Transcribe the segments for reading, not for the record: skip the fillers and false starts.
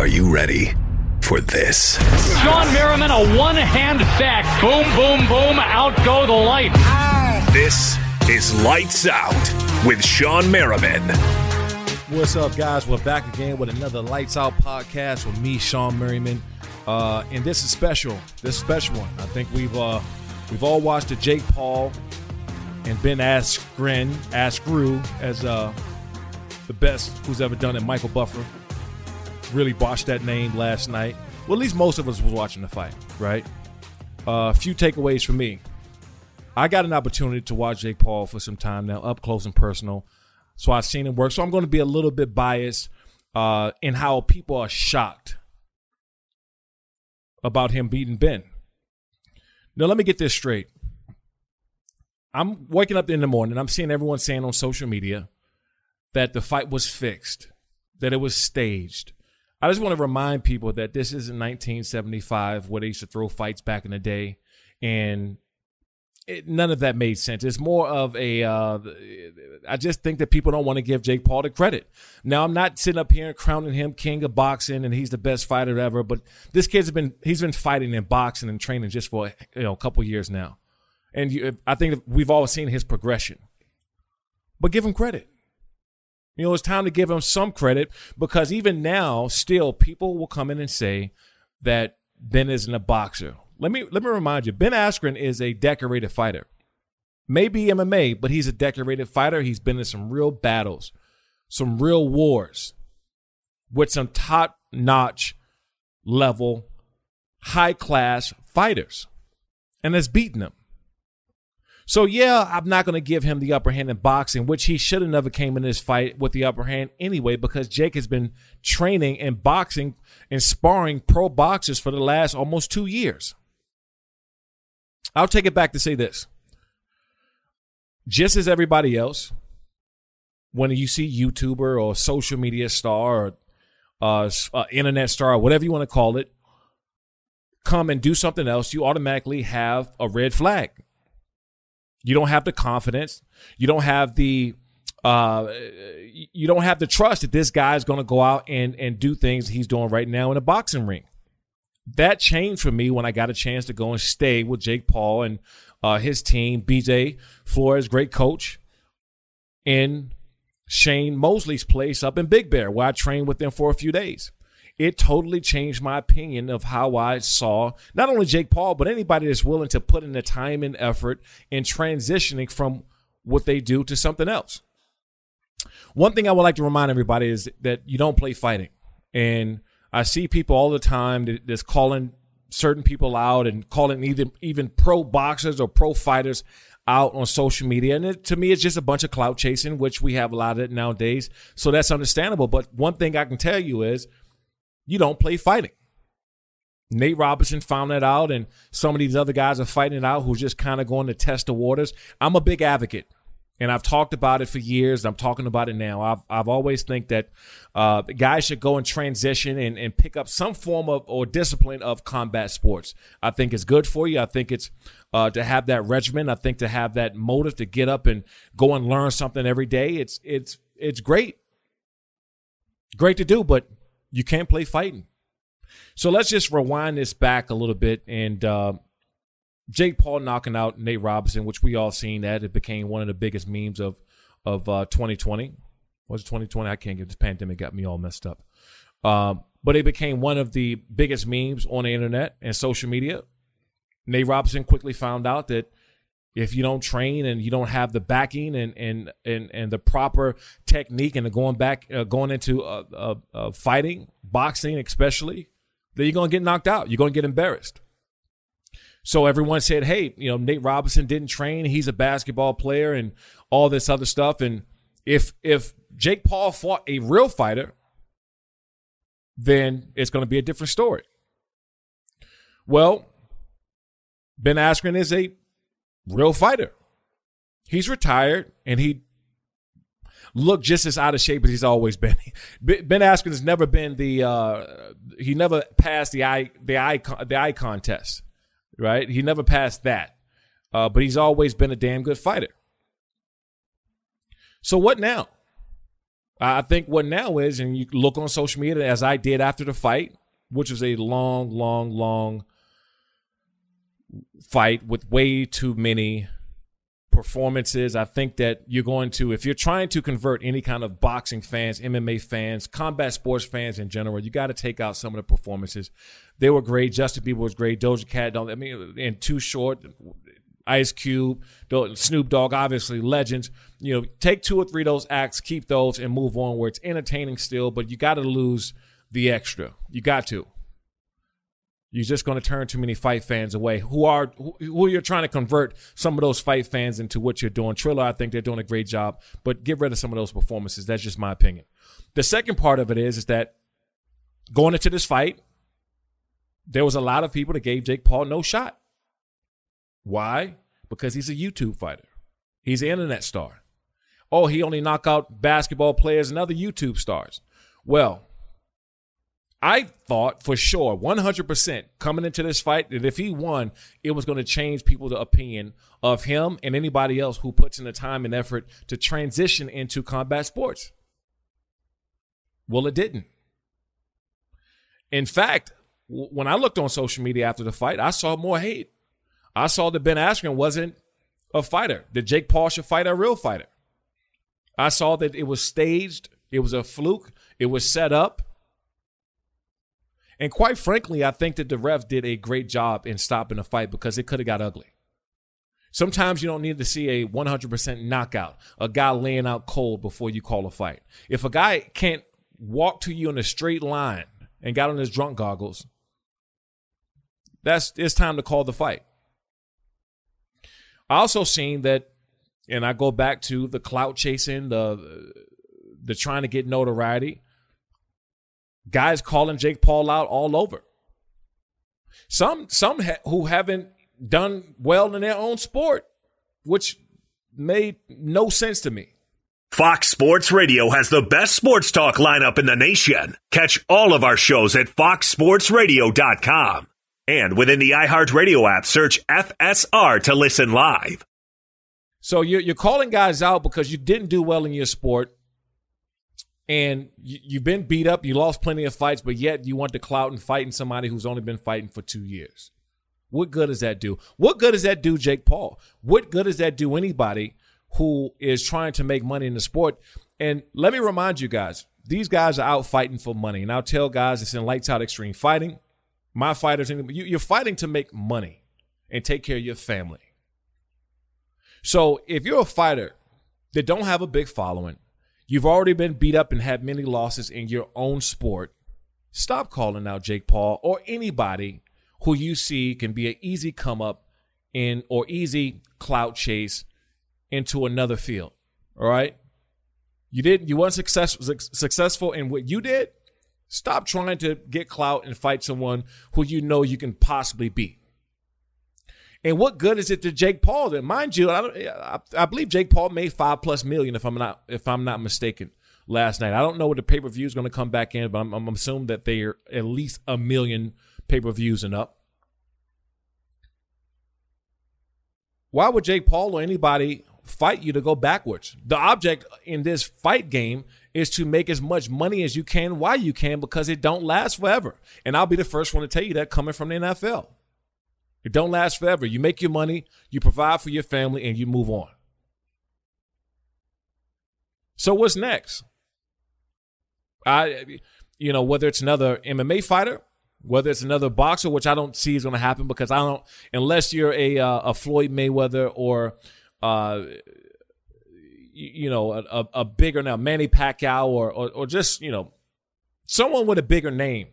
Are you ready for this? Sean Merriman, a one-hand sack. Boom, boom, boom. Out go the lights. This is Lights Out with Sean Merriman. What's up, guys? We're back again with another Lights Out podcast with me, Sean Merriman. And this is special. This is a special one. I think we've all watched the Jake Paul and Ben Askren as the best who's ever done it. Michael Buffer really botched that name last night. Well, at least most of us was watching the fight, right? A few takeaways for me. I got an opportunity to watch Jake Paul for some time now, up close and personal. So I've seen him work. So I'm going to be a little bit biased in how people are shocked about him beating Ben. Now, let me get this straight. I'm waking up in the morning. I'm seeing everyone saying on social media that the fight was fixed, that it was staged. I just want to remind people that this isn't 1975 where they used to throw fights back in the day, and none of that made sense. It's more of I just think that people don't want to give Jake Paul the credit. Now, I'm not sitting up here and crowning him king of boxing and he's the best fighter ever, but this kid's been fighting in boxing and training just for a couple years now. And I think that we've all seen his progression. But give him credit. It's time to give him some credit, because even now, still, people will come in and say that Ben isn't a boxer. Let me remind you, Ben Askren is a decorated fighter. Maybe MMA, but he's a decorated fighter. He's been in some real battles, some real wars with some top-notch level, high-class fighters, and has beaten them. So, yeah, I'm not going to give him the upper hand in boxing, which he should have never came in this fight with the upper hand anyway, because Jake has been training and boxing and sparring pro boxers for the last almost 2 years. I'll take it back to say this. Just as everybody else, when you see YouTuber or social media star or internet star or whatever you want to call it, come and do something else, you automatically have a red flag. You don't have the confidence. You don't have the trust that this guy is going to go out and do things he's doing right now in a boxing ring. That changed for me when I got a chance to go and stay with Jake Paul and his team, BJ Flores, great coach, in Shane Mosley's place up in Big Bear, where I trained with them for a few days. It totally changed my opinion of how I saw not only Jake Paul, but anybody that's willing to put in the time and effort in transitioning from what they do to something else. One thing I would like to remind everybody is that you don't play fighting. And I see people all the time that's calling certain people out and calling even pro boxers or pro fighters out on social media. And to me, it's just a bunch of clout chasing, which we have a lot of it nowadays. So that's understandable. But one thing I can tell you is, you don't play fighting. Nate Robinson found that out, and some of these other guys are fighting it out who's just kind of going to test the waters. I'm a big advocate, and I've talked about it for years. I'm talking about it now. I've always think that guys should go and transition and pick up some form of or discipline of combat sports. I think it's good for you. I think it's to have that regimen. I think to have that motive to get up and go and learn something every day. It's great. Great to do, but you can't play fighting. So let's just rewind this back a little bit. And Jake Paul knocking out Nate Robinson, which we all seen that. It became one of the biggest memes of 2020. Was it 2020? I can't get this pandemic got me all messed up. But it became one of the biggest memes on the internet and social media. Nate Robinson quickly found out that if you don't train and you don't have the backing and the proper technique and going into fighting, boxing especially, then you're going to get knocked out. You're going to get embarrassed. So everyone said, hey, Nate Robinson didn't train. He's a basketball player and all this other stuff. And if Jake Paul fought a real fighter, then it's going to be a different story. Well, Ben Askren is a real fighter. He's retired, and he looked just as out of shape as he's always been. Ben Askren has never been he never passed the icon test, right? He never passed that, but he's always been a damn good fighter. So what now? I think what now is, and you look on social media as I did after the fight, which was a long fight with way too many performances. I think that you're going to, if you're trying to convert any kind of boxing fans, MMA fans, combat sports fans in general, you got to take out some of the performances. They were great. Justin Bieber was great. Doja Cat, and Too Short, Ice Cube, Snoop Dogg, obviously legends. Take 2 or 3 of those acts, keep those, and move on where it's entertaining still, but you got to lose the extra. You got to. You're just going to turn too many fight fans away who you're trying to convert some of those fight fans into what you're doing. Triller, I think they're doing a great job, but get rid of some of those performances. That's just my opinion. The second part of it is that going into this fight, there was a lot of people that gave Jake Paul no shot. Why? Because he's a YouTube fighter. He's an internet star. Oh, he only knocked out basketball players and other YouTube stars. Well, I thought for sure, 100% coming into this fight, that if he won, it was going to change people's opinion of him and anybody else who puts in the time and effort to transition into combat sports. Well, it didn't. In fact, when I looked on social media after the fight, I saw more hate. I saw that Ben Askren wasn't a fighter, that Jake Paul should fight a real fighter. I saw that it was staged, it was a fluke, it was set up. And quite frankly, I think that the refs did a great job in stopping the fight because it could have got ugly. Sometimes you don't need to see a 100% knockout, a guy laying out cold before you call a fight. If a guy can't walk to you in a straight line and got on his drunk goggles, it's time to call the fight. I also seen that, and I go back to the clout chasing, the trying to get notoriety. Guys calling Jake Paul out all over. Some who haven't done well in their own sport, which made no sense to me. Fox Sports Radio has the best sports talk lineup in the nation. Catch all of our shows at foxsportsradio.com. And within the iHeartRadio app, search FSR to listen live. So you're calling guys out because you didn't do well in your sport. And you've been beat up, you lost plenty of fights, but yet you want the clout and fighting somebody who's only been fighting for 2 years. What good does that do? What good does that do Jake Paul? What good does that do anybody who is trying to make money in the sport? And let me remind you guys, these guys are out fighting for money. And I'll tell guys it's in Lights Out Extreme Fighting. My fighters, you're fighting to make money and take care of your family. So if you're a fighter that don't have a big following, you've already been beat up and had many losses in your own sport, stop calling out Jake Paul or anybody who you see can be an easy come up in or easy clout chase into another field. All right? You weren't successful in what you did. Stop trying to get clout and fight someone who you know you can possibly beat. And what good is it to Jake Paul? That, mind you, I believe Jake Paul made $5+ million if I'm not mistaken last night. I don't know what the pay-per-view is going to come back in, but I'm assuming that they are at least 1 million pay-per-views and up. Why would Jake Paul or anybody fight you to go backwards? The object in this fight game is to make as much money as you can while you can, because it don't last forever. And I'll be the first one to tell you that coming from the NFL. It don't last forever. You make your money, you provide for your family, and you move on. So what's next? Whether it's another MMA fighter, whether it's another boxer, which I don't see is going to happen, because unless you're a Floyd Mayweather or a bigger now Manny Pacquiao or just someone with a bigger name.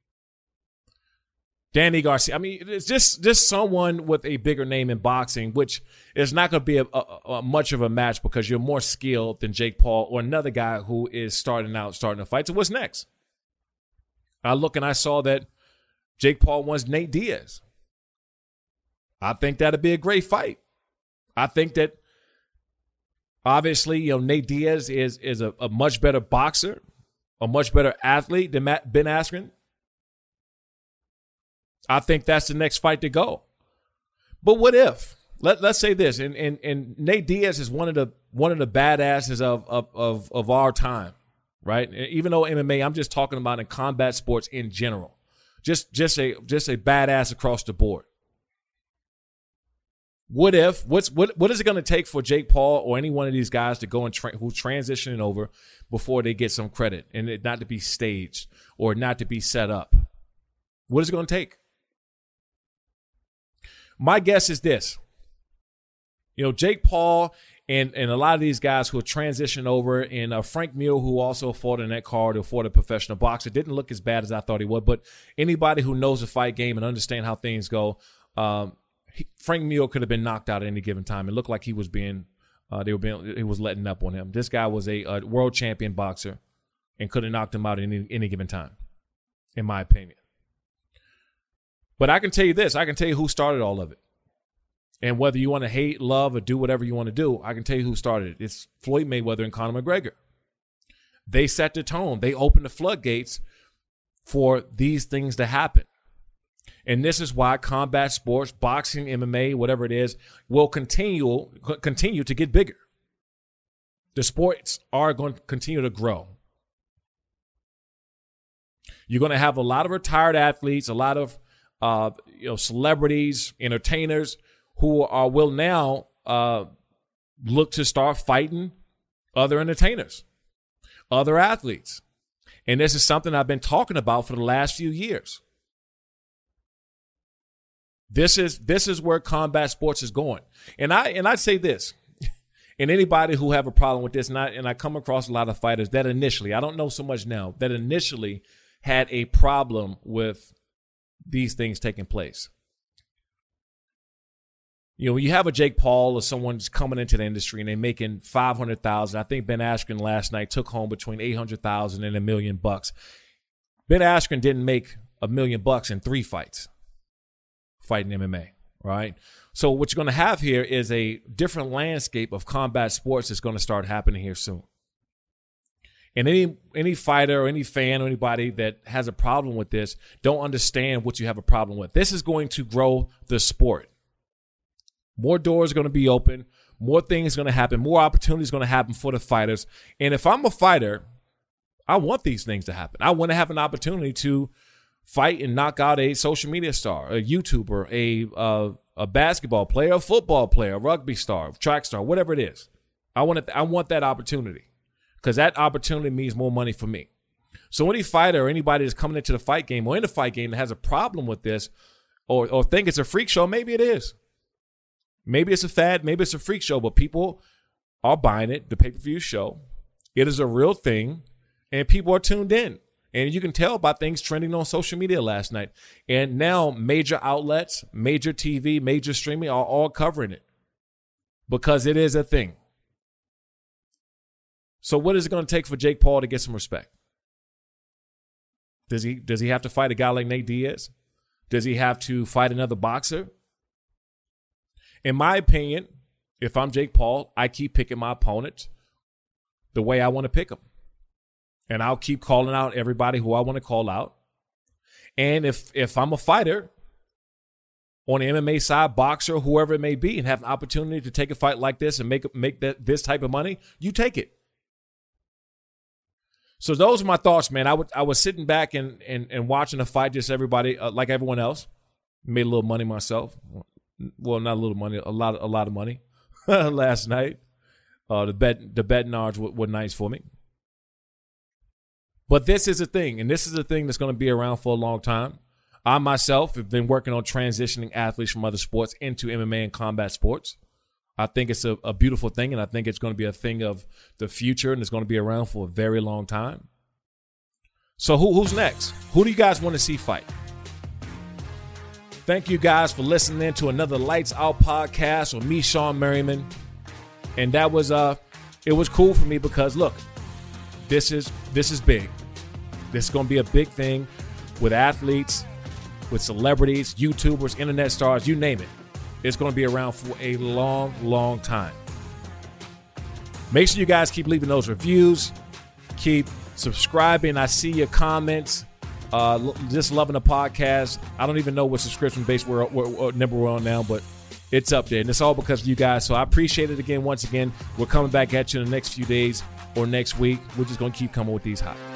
Danny Garcia. I mean, it's just someone with a bigger name in boxing, which is not going to be a much of a match because you're more skilled than Jake Paul or another guy who is starting a fight. So what's next? I look and I saw that Jake Paul wants Nate Diaz. I think that'd be a great fight. I think that obviously, Nate Diaz is a much better boxer, a much better athlete than Ben Askren. I think that's the next fight to go. But what if? Let's say this, and Nate Diaz is one of the badasses of our time. right? Even though MMA, I'm just talking about in combat sports in general. Just a badass across the board. What is it going to take for Jake Paul or any one of these guys to go and who's transitioning over before they get some credit and it not to be staged or not to be set up? What is it going to take? My guess is this. Jake Paul and a lot of these guys who are transitioning over, and Frank Mir, who also fought in that card, who fought a professional boxer, didn't look as bad as I thought he would. But anybody who knows the fight game and understand how things go, Frank Mir could have been knocked out at any given time. It looked like he was it was letting up on him. This guy was a world champion boxer and could have knocked him out at any given time, in my opinion. But I can tell you this. I can tell you who started all of it. And whether you want to hate, love, or do whatever you want to do, I can tell you who started it. It's Floyd Mayweather and Conor McGregor. They set the tone. They opened the floodgates for these things to happen. And this is why combat sports, boxing, MMA, whatever it is, will continue to get bigger. The sports are going to continue to grow. You're going to have a lot of retired athletes, a lot of celebrities, entertainers who will now look to start fighting other entertainers, other athletes. And this is something I've been talking about for the last few years. This is where combat sports is going. And I'd say this, and anybody who have a problem with this, and I come across a lot of fighters that initially, I don't know so much now, that initially had a problem with these things taking place. When you have a Jake Paul or someone's coming into the industry and they're making $500,000, I think Ben Askren last night took home between $800,000 and $1 million. Ben Askren didn't make $1 million in 3 fights fighting MMA, right? So what you're going to have here is a different landscape of combat sports that's going to start happening here soon. And any fighter or any fan or anybody that has a problem with this don't understand what you have a problem with. This is going to grow the sport. More doors are going to be open. More things are going to happen. More opportunities are going to happen for the fighters. And if I'm a fighter, I want these things to happen. I want to have an opportunity to fight and knock out a social media star, a YouTuber, a basketball player, a football player, a rugby star, track star, whatever it is. I want that opportunity because that opportunity means more money for me. So any fighter or anybody that's coming into the fight game or in the fight game that has a problem with this or think it's a freak show, maybe it is. Maybe it's a fad, maybe it's a freak show, but people are buying it, the pay-per-view show. It is a real thing, and people are tuned in. And you can tell by things trending on social media last night. And now major outlets, major TV, major streaming are all covering it because it is a thing. So what is it going to take for Jake Paul to get some respect? Does he have to fight a guy like Nate Diaz? Does he have to fight another boxer? In my opinion, if I'm Jake Paul, I keep picking my opponent the way I want to pick them. And I'll keep calling out everybody who I want to call out. And if I'm a fighter on the MMA side, boxer, whoever it may be, and have an opportunity to take a fight like this and make this type of money, you take it. So those are my thoughts, man. I was sitting back and watching the fight, just everybody, like everyone else. Made a little money myself. Well, not a little money, a lot of money last night. The betting odds were nice for me. But this is a thing, and this is a thing that's going to be around for a long time. I myself have been working on transitioning athletes from other sports into MMA and combat sports. I think it's a beautiful thing, and I think it's going to be a thing of the future, and it's going to be around for a very long time. So who's next? Who do you guys want to see fight? Thank you guys for listening to another Lights Out podcast with me, Sean Merriman. And that was it was cool for me because look, this is big. This is going to be a big thing with athletes, with celebrities, YouTubers, internet stars, you name it. It's going to be around for a long, long time. Make sure you guys keep leaving those reviews. Keep subscribing. I see your comments. Just loving the podcast. I don't even know what subscription base we're number we're on now, but it's up there. And it's all because of you guys. So I appreciate it again. Once again, we're coming back at you in the next few days or next week. We're just going to keep coming with these hot.